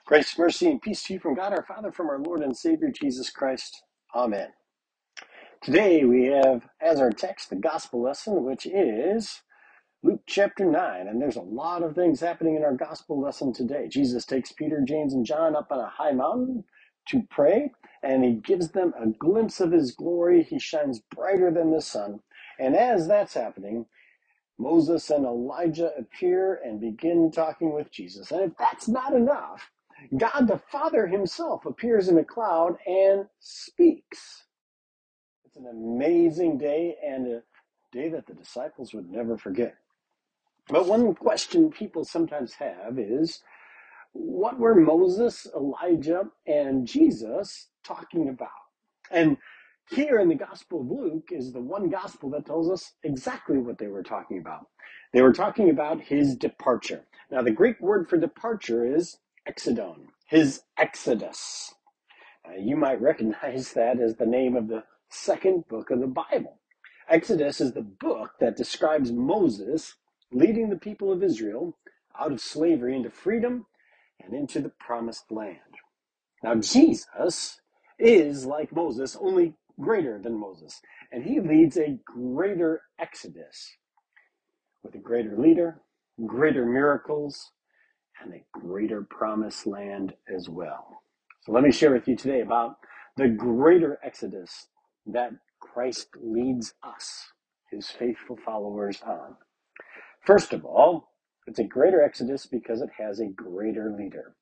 Grace, mercy, and peace to you from God our Father, from our Lord and Savior Jesus Christ. Amen. Today we have as our text the gospel lesson, which is Luke chapter 9. And there's a lot of things happening in our gospel lesson today. Jesus takes Peter, James, and John up on a high mountain to pray, and he gives them a glimpse of his glory. He shines brighter than the sun. And as that's happening, Moses and Elijah appear and begin talking with Jesus. And if that's not enough, God the Father himself appears in a cloud and speaks. It's an amazing day and a day that the disciples would never forget. But one question people sometimes have is, what were Moses, Elijah, and Jesus talking about? And here in the Gospel of Luke is the one gospel that tells us exactly what they were talking about. They were talking about his departure. Now, the Greek word for departure is exodon, his exodus. You might recognize that as the name of the second book of the Bible. Exodus is the book that describes Moses leading the people of Israel out of slavery into freedom and into the promised land. Now, Jesus is like Moses, only greater than Moses, and he leads a greater exodus with a greater leader, greater miracles, and a greater promised land as well. So let me share with you today about the greater exodus that Christ leads us, his faithful followers, on. First of all, it's a greater exodus because it has a greater leader.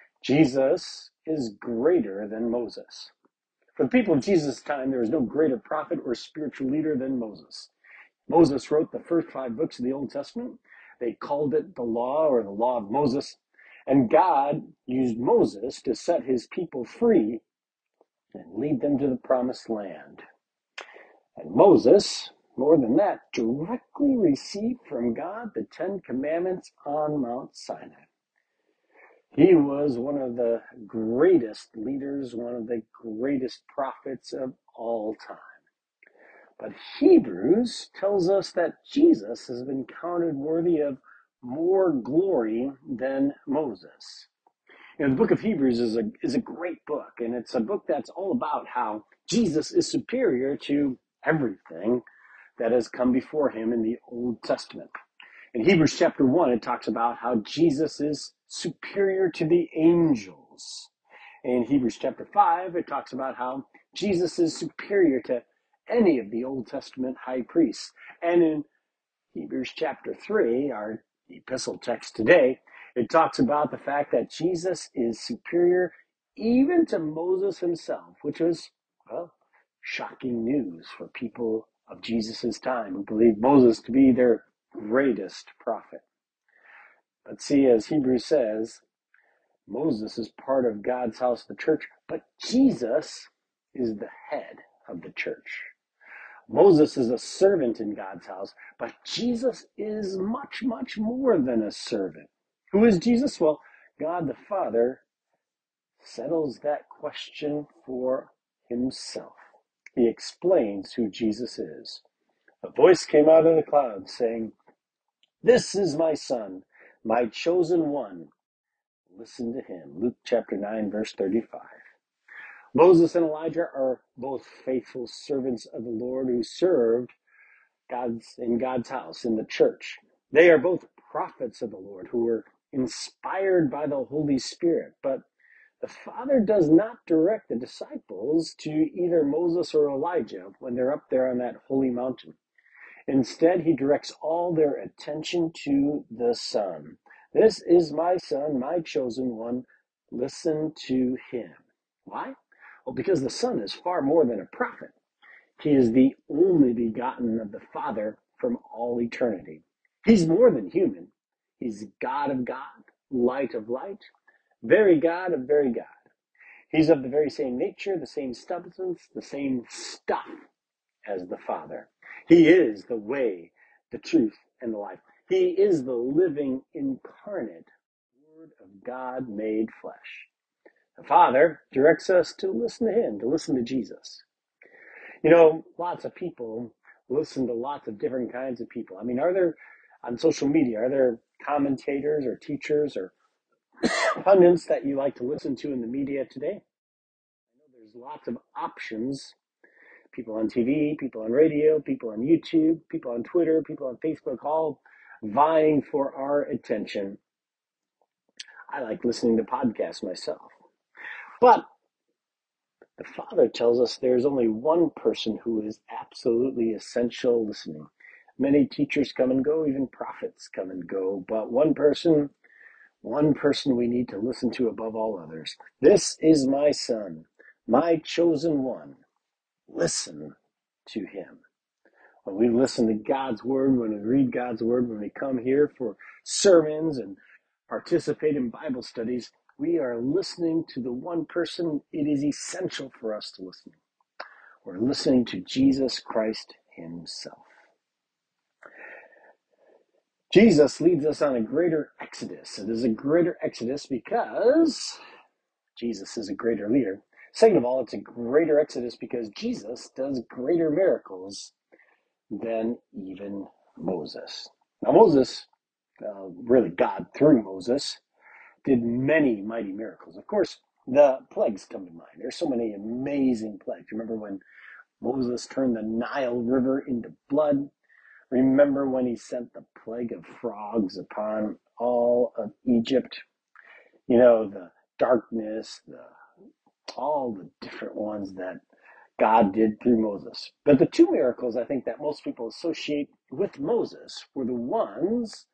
Jesus is greater than Moses. For the people of Jesus' time, there was no greater prophet or spiritual leader than Moses. Moses wrote the first 5 books of the Old Testament. They called it the law or the law of Moses. And God used Moses to set his people free and lead them to the promised land. And Moses, more than that, directly received from God the 10 Commandments on Mount Sinai. He was one of the greatest leaders, one of the greatest prophets of all time. But Hebrews tells us that Jesus has been counted worthy of more glory than Moses. The book of Hebrews is a great book, and it's a book that's all about how Jesus is superior to everything that has come before him in the Old Testament. In Hebrews chapter 1, it talks about how Jesus is superior to the angels. In Hebrews chapter 5, it talks about how Jesus is superior to any of the Old Testament high priests. And in Hebrews chapter 3, our epistle text today, it talks about the fact that Jesus is superior even to Moses himself, which was, well, shocking news for people of Jesus' time who believed Moses to be their greatest prophet. But see, as Hebrews says, Moses is part of God's house, the church, but Jesus is the head of the church. Moses is a servant in God's house, but Jesus is much, much more than a servant. Who is Jesus? Well, God the Father settles that question for himself. He explains who Jesus is. A voice came out of the cloud saying, "This is my son, my chosen one. Listen to him." Luke chapter 9, verse 35. Moses and Elijah are both faithful servants of the Lord who served in God's house, in the church. They are both prophets of the Lord who were inspired by the Holy Spirit. But the Father does not direct the disciples to either Moses or Elijah when they're up there on that holy mountain. Instead, he directs all their attention to the Son. "This is my Son, my chosen one. Listen to him." Why? Well, because the Son is far more than a prophet. He is the only begotten of the Father from all eternity. He's more than human. He's God of God, light of light, very God of very God. He's of the very same nature, the same substance, the same stuff as the Father. He is the way, the truth, and the life. He is the living incarnate Word of God made flesh. The Father directs us to listen to him, to listen to Jesus. Lots of people listen to lots of different kinds of people. On social media, are there commentators or teachers or pundits that you like to listen to in the media today. I know there's lots of options. People on TV, people on radio, people on YouTube, people on Twitter, people on Facebook, all vying for our attention. I like listening to podcasts myself. But the Father tells us there's only one person who is absolutely essential listening. Many teachers come and go, even prophets come and go, but one person we need to listen to above all others. This is my Son, my chosen one. Listen to him. When we listen to God's word, when we read God's word, when we come here for sermons and participate in Bible studies, we are listening to the one person it is essential for us to listen to. We're listening to Jesus Christ himself. Jesus leads us on a greater exodus. It is a greater exodus because Jesus is a greater leader. Second of all, it's a greater exodus because Jesus does greater miracles than even Moses. Now, Moses, really God through Moses, did many mighty miracles. Of course, the plagues come to mind. There's so many amazing plagues. Remember when Moses turned the Nile River into blood? Remember when he sent the plague of frogs upon all of Egypt? You know, the darkness, all the different ones that God did through Moses. But the two miracles I think that most people associate with Moses were the ones,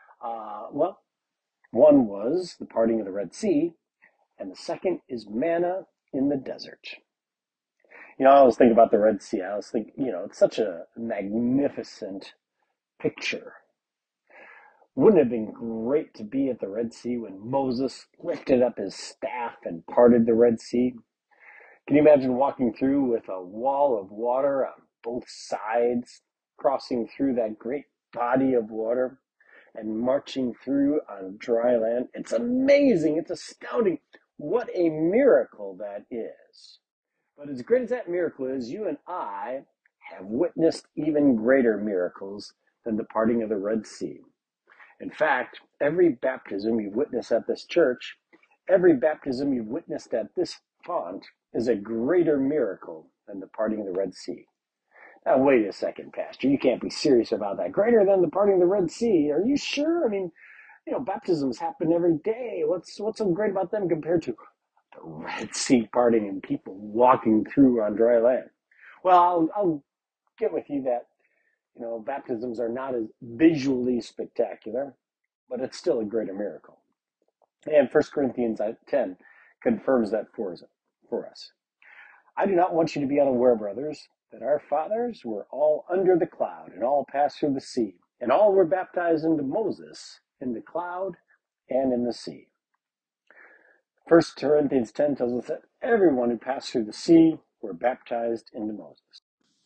one was the parting of the Red Sea, and the second is manna in the desert. I always think about the Red Sea. I always think, it's such a magnificent picture. Wouldn't it have been great to be at the Red Sea when Moses lifted up his staff and parted the Red Sea? Can you imagine walking through with a wall of water on both sides, crossing through that great body of water and marching through on dry land? It's amazing. It's astounding. What a miracle that is. But as great as that miracle is, you and I have witnessed even greater miracles than the parting of the Red Sea. In fact, every baptism you've witnessed at this church, every baptism you've witnessed at this font is a greater miracle than the parting of the Red Sea. Now, wait a second, Pastor. You can't be serious about that. Greater than the parting of the Red Sea. Are you sure? I mean, baptisms happen every day. What's so great about them compared to the Red Sea parting and people walking through on dry land? Well, I'll get with you that baptisms are not as visually spectacular, but it's still a greater miracle. And 1 Corinthians 10 confirms that for us. I do not want you to be unaware, brothers, that our fathers were all under the cloud and all passed through the sea, and all were baptized into Moses in the cloud and in the sea. 1 Corinthians 10 tells us that everyone who passed through the sea were baptized into Moses.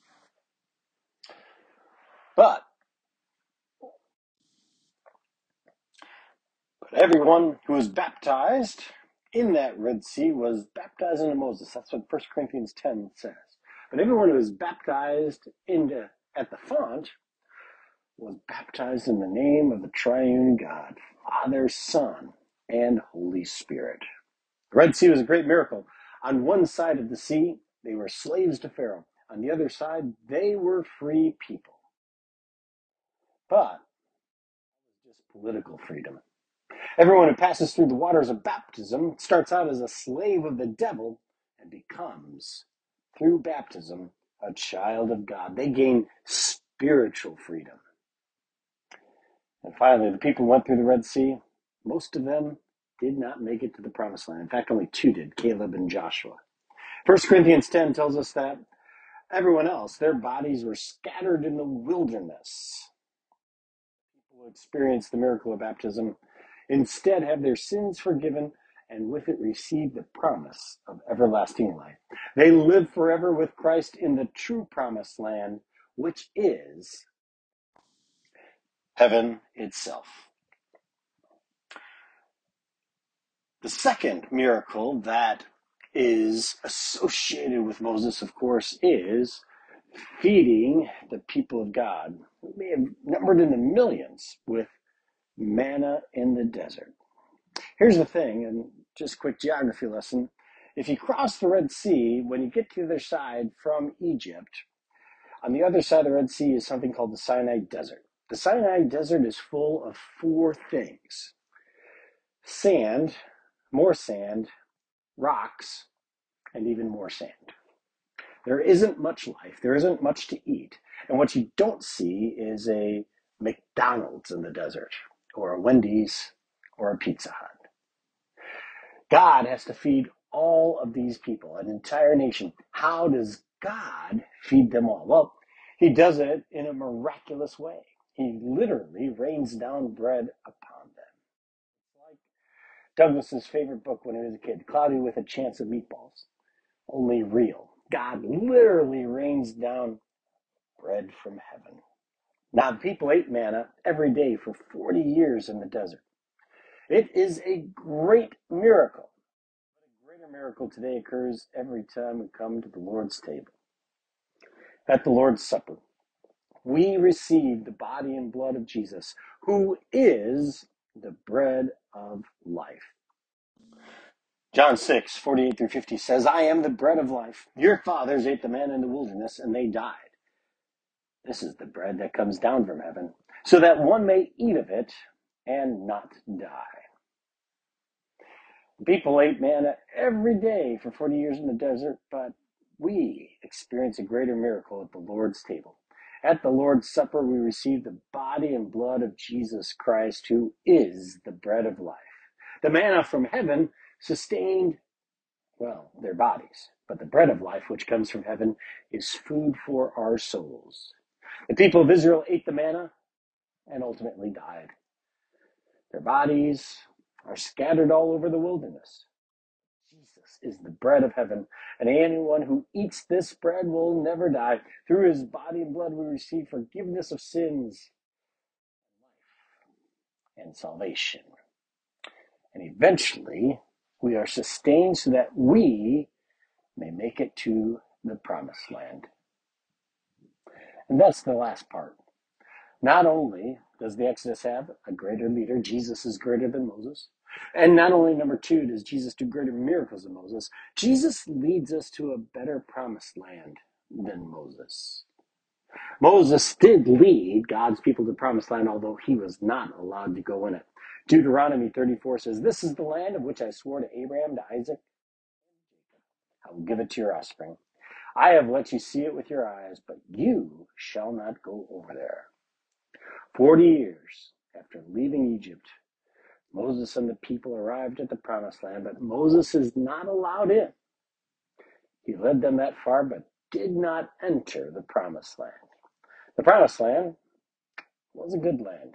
But everyone who was baptized in that Red Sea was baptized into Moses. That's what 1 Corinthians 10 says. But everyone who was baptized at the font was baptized in the name of the triune God, Father, Son, and Holy Spirit. The Red Sea was a great miracle. On one side of the sea, they were slaves to Pharaoh. On the other side, they were free people. But it was just political freedom. Everyone who passes through the waters of baptism starts out as a slave of the devil and becomes, through baptism, a child of God. They gain spiritual freedom. And finally, the people who went through the Red Sea, most of them did not make it to the promised land. In fact, only two did, Caleb and Joshua. 1 Corinthians 10 tells us that everyone else, their bodies were scattered in the wilderness. People who experienced the miracle of baptism instead have their sins forgiven and with it receive the promise of everlasting life. They live forever with Christ in the true promised land, which is heaven itself. The second miracle that is associated with Moses, of course, is feeding the people of God, who may have numbered in the millions, with manna in the desert. Here's the thing, and just a quick geography lesson. If you cross the Red Sea, when you get to the other side from Egypt, on the other side of the Red Sea is something called the Sinai Desert. The Sinai Desert is full of four things: sand, more sand, rocks, and even more sand. There isn't much life. There isn't much to eat. And what you don't see is a McDonald's in the desert, or a Wendy's, or a Pizza Hut. God has to feed all of these people, an entire nation. How does God feed them all? Well, he does it in a miraculous way. He literally rains down bread upon them. Like Douglas's favorite book when he was a kid, Cloudy with a Chance of Meatballs, only real. God literally rains down bread from heaven. Now, the people ate manna every day for 40 years in the desert. It is a great miracle. A greater miracle today occurs every time we come to the Lord's table. At the Lord's Supper, we receive the body and blood of Jesus, who is the bread of life. John 6:48 through 50 says, I am the bread of life. Your fathers ate the manna in the wilderness, and they died. This is the bread that comes down from heaven, so that one may eat of it and not die. People ate manna every day for 40 years in the desert, but we experience a greater miracle at the Lord's table. At the Lord's Supper, we receive the body and blood of Jesus Christ, who is the bread of life. The manna from heaven sustained, well, their bodies, but the bread of life, which comes from heaven, is food for our souls. The people of Israel ate the manna and ultimately died. Their bodies are scattered all over the wilderness. Jesus is the bread of heaven, and anyone who eats this bread will never die. Through his body and blood we receive forgiveness of sins, life, and salvation. And eventually we are sustained so that we may make it to the promised land. And that's the last part. Not only does the Exodus have a greater leader, Jesus is greater than Moses. And not only, number two, does Jesus do greater miracles than Moses, Jesus leads us to a better promised land than Moses. Moses did lead God's people to the promised land, although he was not allowed to go in it. Deuteronomy 34 says, This is the land of which I swore to Abraham, to Isaac, I will give it to your offspring. I have let you see it with your eyes, but you shall not go over there. 40 years after leaving Egypt, Moses and the people arrived at the promised land, but Moses is not allowed in. He led them that far, but did not enter the promised land. The promised land was a good land,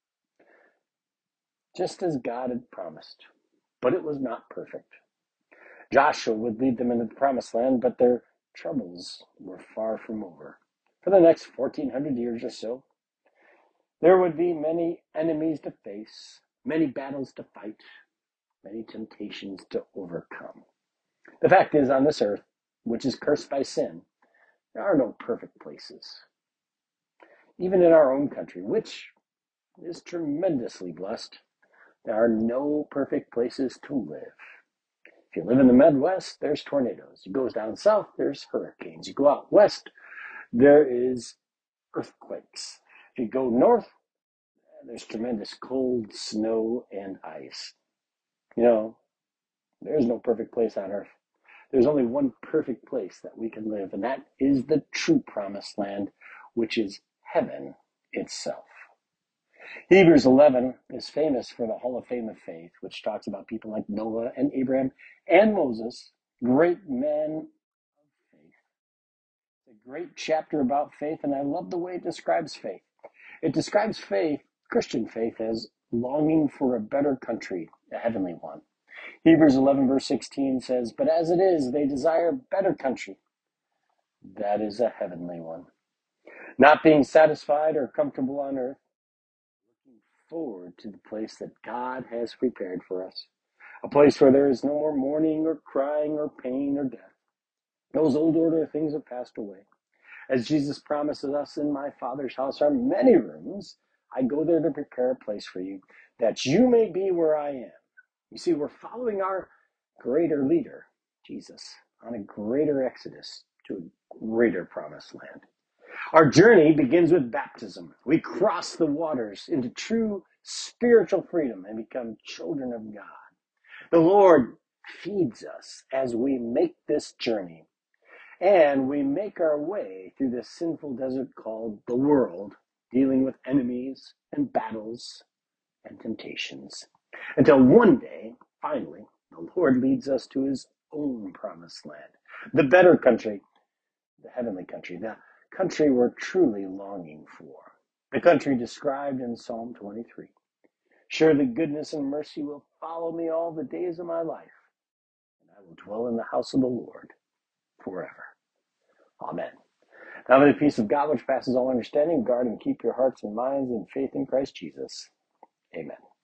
just as God had promised, but it was not perfect. Joshua would lead them into the promised land, but their troubles were far from over. For the next 1,400 years or so, there would be many enemies to face, many battles to fight, many temptations to overcome. The fact is, on this earth, which is cursed by sin, there are no perfect places. Even in our own country, which is tremendously blessed, there are no perfect places to live. If you live in the Midwest, there's tornadoes. You go down south, there's hurricanes. You go out west, there is earthquakes. If you go north, there's tremendous cold, snow, and ice. You know, there's no perfect place on earth. There's only one perfect place that we can live, and that is the true promised land, which is heaven itself. Hebrews 11 is famous for the Hall of Fame of Faith, which talks about people like Noah and Abraham and Moses, great men of faith. It's a great chapter about faith, and I love the way it describes faith. It describes faith, Christian faith, as longing for a better country, a heavenly one. Hebrews 11 verse 16 says, But as it is, they desire a better country, that is a heavenly one. Not being satisfied or comfortable on earth, looking forward to the place that God has prepared for us. A place where there is no more mourning or crying or pain or death. Those old order things have passed away. As Jesus promises us, in my Father's house are many rooms. I go there to prepare a place for you, that you may be where I am. You see, we're following our greater leader, Jesus, on a greater exodus to a greater promised land. Our journey begins with baptism. We cross the waters into true spiritual freedom and become children of God. The Lord feeds us as we make this journey, and we make our way through this sinful desert called the world, dealing with enemies and battles and temptations, until one day, finally, the Lord leads us to his own promised land, the better country, the heavenly country, the country we're truly longing for, the country described in Psalm 23. Surely goodness and mercy will follow me all the days of my life, and I will dwell in the house of the Lord forever. Amen. Now may the peace of God, which passes all understanding, guard and keep your hearts and minds in faith in Christ Jesus. Amen.